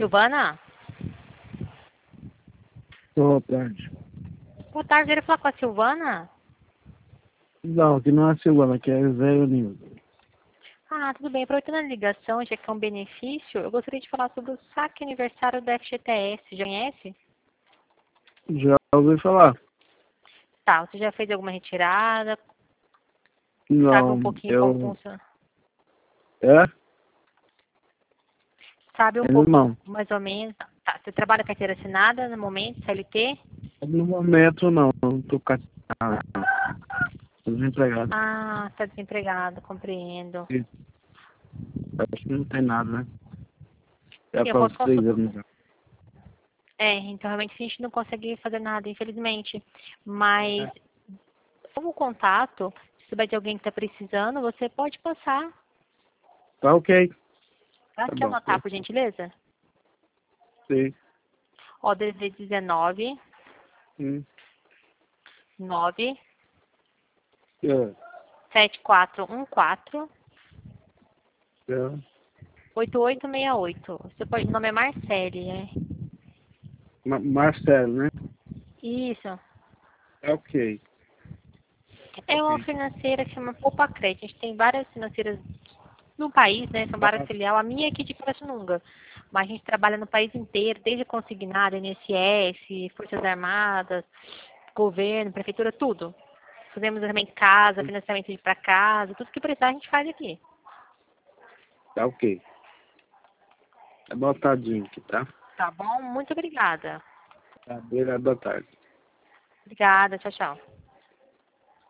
Silvana? Boa tarde. Boa tarde, ele falar com a Silvana? Não, aqui não é a Silvana, aqui é Zé Nildo. Ah, tudo bem. Aproveitando a ligação, já que é um benefício, eu gostaria de falar sobre o saque aniversário da FGTS. Já conhece? Já ouvi falar? Tá, você já fez alguma retirada? Sabe um Não, pouquinho como funciona? É? Sabe um Ainda pouco, não. mais ou menos? Tá, você trabalha carteira assinada no momento, CLT? No momento não tô tô desempregado. Ah, está desempregado, compreendo. Acho que não tem nada, né? Já Eu faz posso 3 consultar. anos já. Então realmente a gente não consegue fazer nada, infelizmente. Mas, como contato, se souber de alguém que está precisando, você pode passar. Tá ok. Tá? Tá Quer bom. anotar, por gentileza? Sim. Ó, DZ 19 Hum. 9 É. 7414 É. 8868. Você pode, o nome é Marcele, né? Marcelo, né? Isso. É ok. É uma Ok. financeira que chama Poupa Crédito. A gente tem várias financeiras no país, né? São várias filiais. A minha é aqui de Pirassununga. Mas a gente trabalha no país inteiro, desde consignado, INSS, Forças Armadas, governo, prefeitura, tudo. Fazemos também casa, financiamento para casa, tudo que precisar a gente faz aqui. Tá ok. Tá botadinho aqui, tá? Tá bom? Muito obrigada. Tá, obrigado, boa tarde. Obrigada, tchau, tchau.